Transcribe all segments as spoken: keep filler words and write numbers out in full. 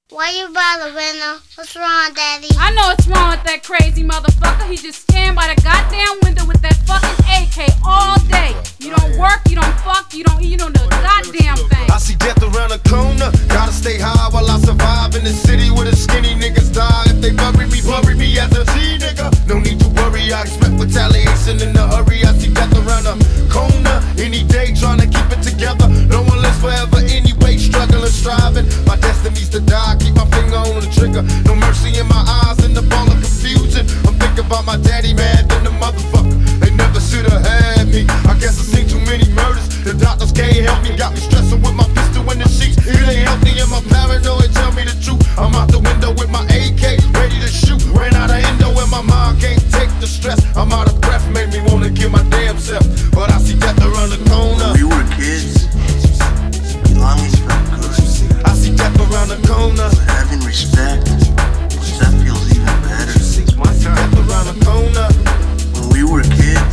Why you bother, Winner? What's wrong, Daddy? I know what's wrong with that crazy motherfucker. He just stand by the goddamn window with that fucking A K all day. You don't work, you don't fuck, you don't eat, you don't do a goddamn thing. I see death around the corner. Gotta stay high while I survive in the city where the skinny niggas die. If they bury me, bury me as a G nigga. No need to worry, I expect retaliation in a hurry. I see death around the corner. Any day trying to keep it together. No one lives forever anyway, struggling, striving. My destiny's to die, keep my finger on the trigger. No mercy in my eyes and the ball of confusion. I'm thinking about my daddy, mad than the motherfucker. They never should've had me. I guess I've seen too many murders. The doctors can't help me, got me stressing with my pistol in the sheets. It ain't healthy and my paranoid, tell me the truth. I'm out the window with my A K, ready to shoot. Ran out of endo and my mind can't take the stress. I'm out of breath, made me wanna kill my damn self. But I see death around the corner. We were kids, belonging felt good. I see death around the corner. But having respect, which that feels even better. Death around the corner. When we were kids,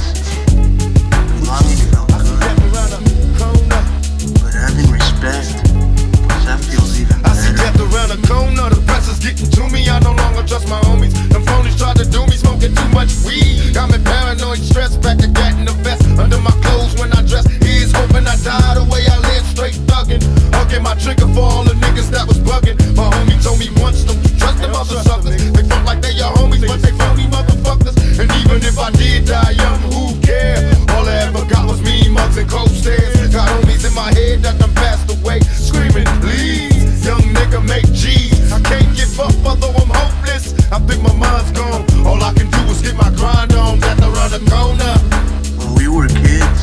belonging felt good. Death around the corner. But having respect, which that feels even I see better. death around the corner. The pressure's getting to me. I no longer trust my homies. Them phonies tried to do me, smoking too much weed. Got me paranoid, stressed, back to gat in the vest. Under my clothes when I dress. Here's hoping I die the way I live, straight thuggin'. Hugging my trigger for all the niggas that was bugging. My homie told me once, don't you trust them other suckers. They felt like they your homies, but they phony motherfuckers. And even if I did die young, who cares? All I ever got was mean mugs and cold stares. Got homies in my head that done passed away, screaming, please, young nigga, make G's. I can't give up, although I'm hopeless. I think my mind's gone. All I can do is get my grind on. Death around the corner. When we were kids,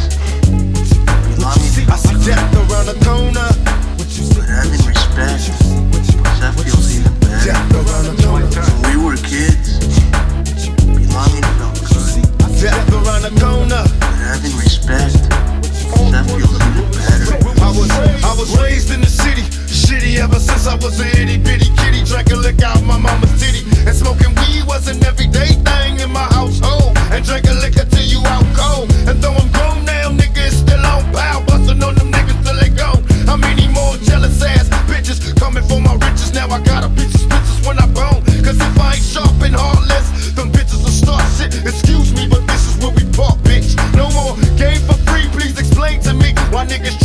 belonging I see felt good. death around the corner. But having respect, which that feels even better. Death around the corner. When we were kids, belonging felt good. Death around the corner. But having respect, which that feels even better. I was, I was raised in the city, shitty ever since I was a itty bitty kitty. Drank a lick out my mama's titty, and smoking weed was an everyday thing in my household. And drank a liquor till you out cold. And though I'm grown now, nigga, it's still on pow. Bustin' on them niggas till they go. How many more jealous ass bitches coming for my riches? Now I got a piece of bitches when I bone. Cause if I ain't sharp and heartless, them bitches will start shit. Excuse me, but this is where we part, bitch. No more game for free, please explain to me why niggas